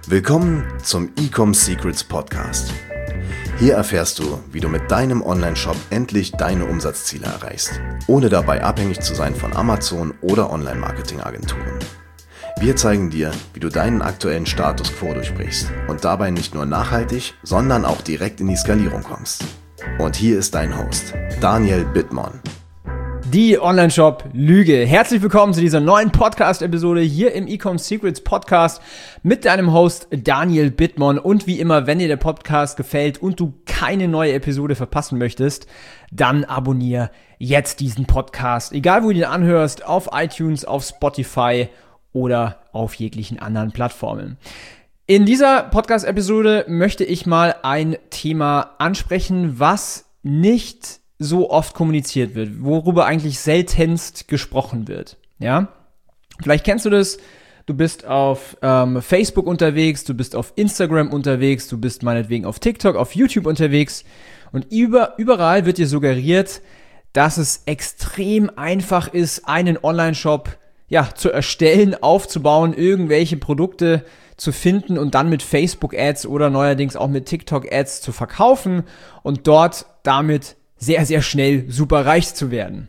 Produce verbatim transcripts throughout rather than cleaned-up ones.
Willkommen zum E-Com Secrets Podcast. Hier erfährst du, wie du mit deinem Online-Shop endlich deine Umsatzziele erreichst, ohne dabei abhängig zu sein von Amazon oder Online-Marketing-Agenturen. Wir zeigen dir, wie du deinen aktuellen Status quo durchbrichst und dabei nicht nur nachhaltig, sondern auch direkt in die Skalierung kommst. Und hier ist dein Host, Daniel Bittmann. Die Online-Shop-Lüge. Herzlich willkommen zu dieser neuen Podcast-Episode hier im E-Com Secrets Podcast mit deinem Host Daniel Bittmann. Und wie immer, wenn dir der Podcast gefällt und du keine neue Episode verpassen möchtest, dann abonniere jetzt diesen Podcast. Egal, wo du ihn anhörst, auf iTunes, auf Spotify oder auf jeglichen anderen Plattformen. In dieser Podcast-Episode möchte ich mal ein Thema ansprechen, was nicht so oft kommuniziert wird, worüber eigentlich seltenst gesprochen wird, ja? Vielleicht kennst du das, du bist auf ähm, Facebook unterwegs, du bist auf Instagram unterwegs, du bist meinetwegen auf TikTok, auf YouTube unterwegs und über, überall wird dir suggeriert, dass es extrem einfach ist, einen Online-Shop ja, zu erstellen, aufzubauen, irgendwelche Produkte zu finden und dann mit Facebook-Ads oder neuerdings auch mit TikTok-Ads zu verkaufen und dort damit sehr, sehr schnell super reich zu werden.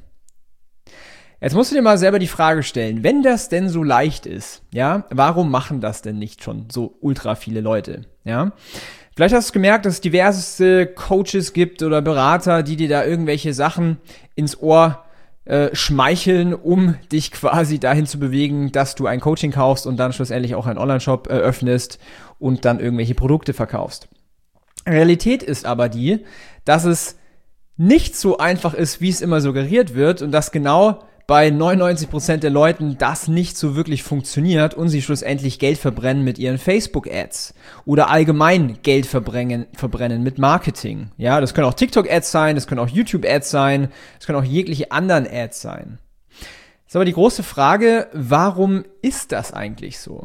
Jetzt musst du dir mal selber die Frage stellen, wenn das denn so leicht ist, ja, warum machen das denn nicht schon so ultra viele Leute, ja? Vielleicht hast du gemerkt, dass es diverseste Coaches gibt oder Berater, die dir da irgendwelche Sachen ins Ohr äh, schmeicheln, um dich quasi dahin zu bewegen, dass du ein Coaching kaufst und dann schlussendlich auch einen Online-Shop eröffnest und dann irgendwelche Produkte verkaufst. Realität ist aber die, dass es nicht so einfach ist, wie es immer suggeriert wird und dass genau bei neunundneunzig Prozent der Leuten das nicht so wirklich funktioniert und sie schlussendlich Geld verbrennen mit ihren Facebook-Ads oder allgemein Geld verbrennen, verbrennen mit Marketing. Ja, das können auch TikTok-Ads sein, das können auch YouTube-Ads sein, das können auch jegliche anderen Ads sein. Ist aber die große Frage, warum ist das eigentlich so?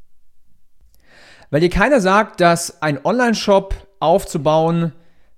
Weil dir keiner sagt, dass ein Online-Shop aufzubauen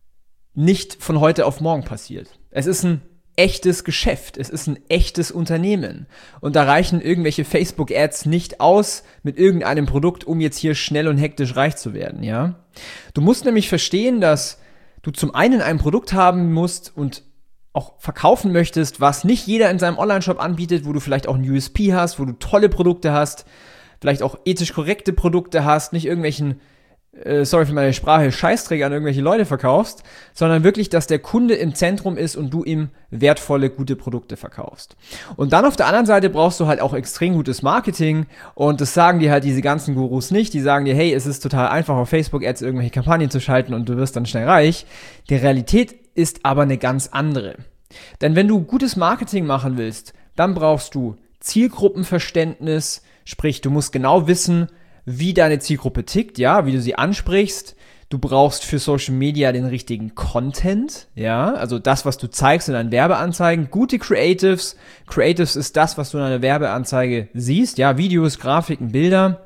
nicht von heute auf morgen passiert. Es ist ein echtes Geschäft, es ist ein echtes Unternehmen und da reichen irgendwelche Facebook-Ads nicht aus mit irgendeinem Produkt, um jetzt hier schnell und hektisch reich zu werden, ja? Du musst nämlich verstehen, dass du zum einen ein Produkt haben musst und auch verkaufen möchtest, was nicht jeder in seinem Online-Shop anbietet, wo du vielleicht auch ein U S P hast, wo du tolle Produkte hast, vielleicht auch ethisch korrekte Produkte hast, nicht irgendwelchen sorry für meine Sprache, Scheißträger an irgendwelche Leute verkaufst, sondern wirklich, dass der Kunde im Zentrum ist und du ihm wertvolle, gute Produkte verkaufst. Und dann auf der anderen Seite brauchst du halt auch extrem gutes Marketing und das sagen dir halt diese ganzen Gurus nicht, die sagen dir, hey, es ist total einfach auf Facebook-Ads irgendwelche Kampagnen zu schalten und du wirst dann schnell reich. Die Realität ist aber eine ganz andere. Denn wenn du gutes Marketing machen willst, dann brauchst du Zielgruppenverständnis, sprich, du musst genau wissen, wie deine Zielgruppe tickt, ja, wie du sie ansprichst. Du brauchst für Social Media den richtigen Content, ja, also das, was du zeigst in deinen Werbeanzeigen. Gute Creatives. Creatives ist das, was du in einer Werbeanzeige siehst, ja, Videos, Grafiken, Bilder.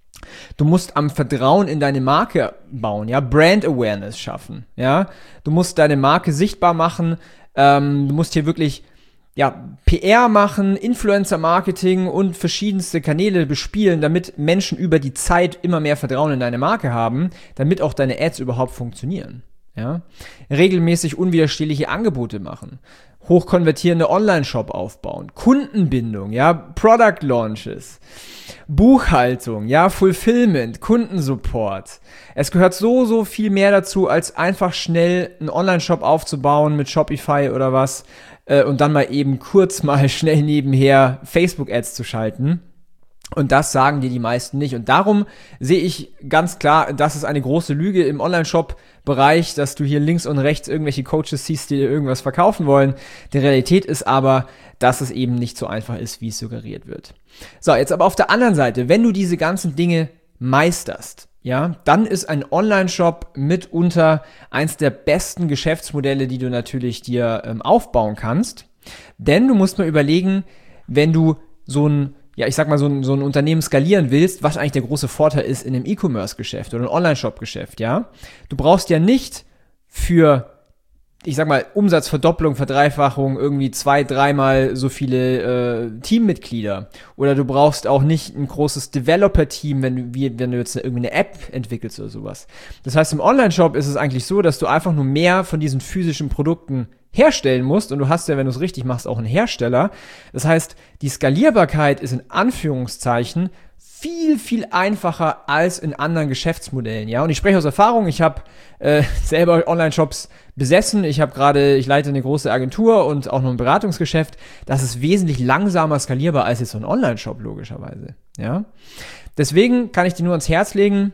Du musst am Vertrauen in deine Marke bauen, ja, Brand Awareness schaffen, ja. Du musst deine Marke sichtbar machen. Ähm, du musst hier wirklich ja, P R machen, Influencer-Marketing und verschiedenste Kanäle bespielen, damit Menschen über die Zeit immer mehr Vertrauen in deine Marke haben, damit auch deine Ads überhaupt funktionieren. Ja? Regelmäßig unwiderstehliche Angebote machen, hochkonvertierende Online-Shop aufbauen, Kundenbindung, ja, Product Launches, Buchhaltung, ja, Fulfillment, Kundensupport. Es gehört so, so viel mehr dazu, als einfach schnell einen Online-Shop aufzubauen mit Shopify oder was äh, und dann mal eben kurz mal schnell nebenher Facebook-Ads zu schalten. Und das sagen dir die meisten nicht. Und darum sehe ich ganz klar, das ist eine große Lüge im Online-Shop-Bereich, dass du hier links und rechts irgendwelche Coaches siehst, die dir irgendwas verkaufen wollen. Die Realität ist aber, dass es eben nicht so einfach ist, wie es suggeriert wird. So, jetzt aber auf der anderen Seite, wenn du diese ganzen Dinge meisterst, ja, dann ist ein Online-Shop mitunter eins der besten Geschäftsmodelle, die du natürlich dir ähm, aufbauen kannst. Denn du musst mal überlegen, wenn du so ein ja, ich sag mal, so ein, so ein Unternehmen skalieren willst, was eigentlich der große Vorteil ist in einem E-Commerce-Geschäft oder einem Online-Shop-Geschäft, ja. Du brauchst ja nicht für ich sag mal, Umsatzverdopplung, Verdreifachung, irgendwie zwei, dreimal so viele äh, Teammitglieder. Oder du brauchst auch nicht ein großes Developer-Team, wenn du, wie, wenn du jetzt irgendwie eine App entwickelst oder sowas. Das heißt, im Online-Shop ist es eigentlich so, dass du einfach nur mehr von diesen physischen Produkten herstellen musst, und du hast ja, wenn du es richtig machst, auch einen Hersteller. Das heißt, die Skalierbarkeit ist in Anführungszeichen viel, viel einfacher als in anderen Geschäftsmodellen, ja. Und ich spreche aus Erfahrung, ich habe äh, selber Online-Shops besessen, ich habe gerade, ich leite eine große Agentur und auch noch ein Beratungsgeschäft. Das ist wesentlich langsamer skalierbar als jetzt so ein Online-Shop, logischerweise, ja. Deswegen kann ich dir nur ans Herz legen,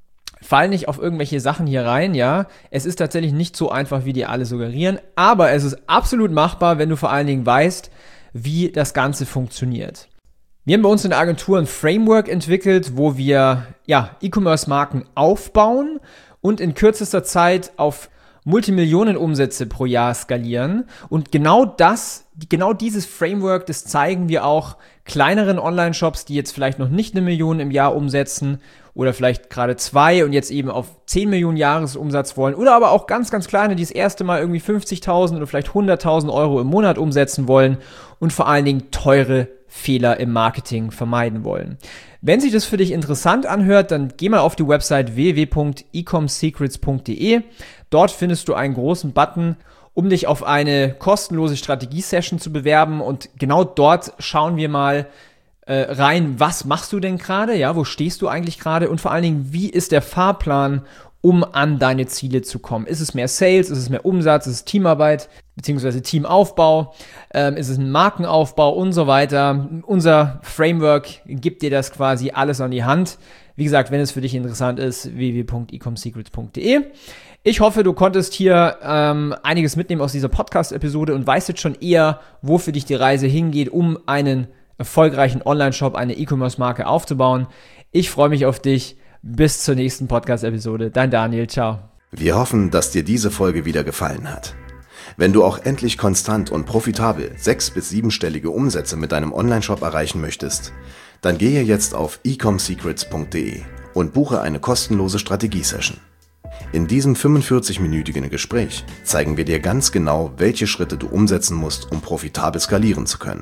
fall nicht auf irgendwelche Sachen hier rein, ja. Es ist tatsächlich nicht so einfach, wie die alle suggerieren, aber es ist absolut machbar, wenn du vor allen Dingen weißt, wie das Ganze funktioniert. Wir haben bei uns in der Agentur ein Framework entwickelt, wo wir ja, E-Commerce-Marken aufbauen und in kürzester Zeit auf Multimillionen-Umsätze pro Jahr skalieren. Und genau das, genau dieses Framework, das zeigen wir auch kleineren Online-Shops, die jetzt vielleicht noch nicht eine Million im Jahr umsetzen oder vielleicht gerade zwei und jetzt eben auf zehn Millionen Jahresumsatz wollen, oder aber auch ganz, ganz kleine, die das erste Mal irgendwie fünfzigtausend oder vielleicht hunderttausend Euro im Monat umsetzen wollen und vor allen Dingen teure Fehler im Marketing vermeiden wollen. Wenn sich das für dich interessant anhört, dann geh mal auf die Website w w w punkt ecomsecrets punkt d e. Dort findest du einen großen Button, um dich auf eine kostenlose Strategie-Session zu bewerben, und genau dort schauen wir mal äh, rein, was machst du denn gerade, ja, wo stehst du eigentlich gerade, und vor allen Dingen, wie ist der Fahrplan, um an deine Ziele zu kommen. Ist es mehr Sales, ist es mehr Umsatz, ist es Teamarbeit, beziehungsweise Teamaufbau, ähm, ist es ein Markenaufbau und so weiter. Unser Framework gibt dir das quasi alles an die Hand. Wie gesagt, wenn es für dich interessant ist, w w w punkt ecomsecrets punkt d e. Ich hoffe, du konntest hier ähm, einiges mitnehmen aus dieser Podcast-Episode und weißt jetzt schon eher, wo für dich die Reise hingeht, um einen erfolgreichen Online-Shop, eine E-Commerce-Marke aufzubauen. Ich freue mich auf dich. Bis zur nächsten Podcast-Episode. Dein Daniel, ciao. Wir hoffen, dass dir diese Folge wieder gefallen hat. Wenn du auch endlich konstant und profitabel sechs- bis siebenstellige Umsätze mit deinem Onlineshop erreichen möchtest, dann gehe jetzt auf ecomsecrets punkt d e und buche eine kostenlose Strategie-Session. In diesem fünfundvierzig-minütigen Gespräch zeigen wir dir ganz genau, welche Schritte du umsetzen musst, um profitabel skalieren zu können.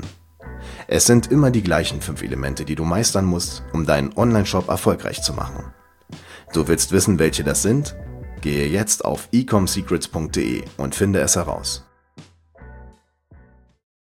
Es sind immer die gleichen fünf Elemente, die du meistern musst, um deinen Online-Shop erfolgreich zu machen. Du willst wissen, welche das sind? Gehe jetzt auf ecomsecrets punkt d e und finde es heraus.